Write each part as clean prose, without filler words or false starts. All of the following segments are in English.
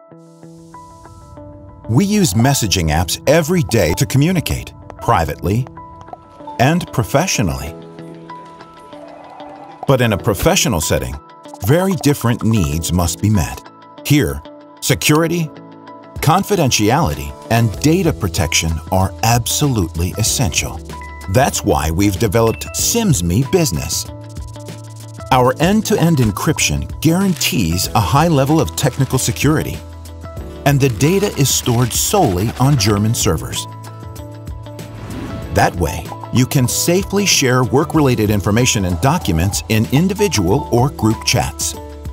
We use messaging apps every day to communicate, privately and professionally. But in a professional setting, very different needs must be met. Here, security, confidentiality, and data protection are absolutely essential. That's why we've developed SIMsme Business. Our end-to-end encryption guarantees a high level of technical security, and the data is stored solely on German servers. That way, you can safely share work-related information and documents in individual or group chats.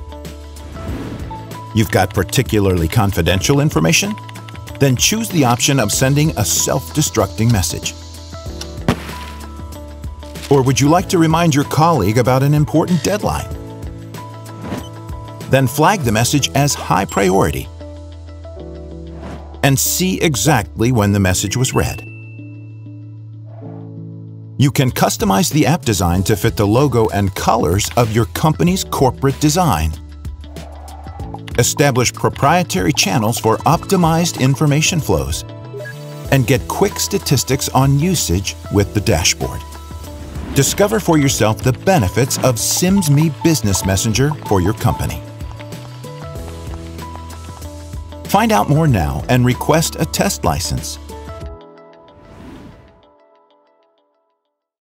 You've got particularly confidential information? Then choose the option of sending a self-destructing message. Or would you like to remind your colleague about an important deadline? Then flag the message as high priority and see exactly when the message was read. You can customize the app design to fit the logo and colors of your company's corporate design. Establish proprietary channels for optimized information flows, and get quick statistics on usage with the dashboard. Discover for yourself the benefits of SIMsme Business Messenger for your company. Find out more now and request a test license.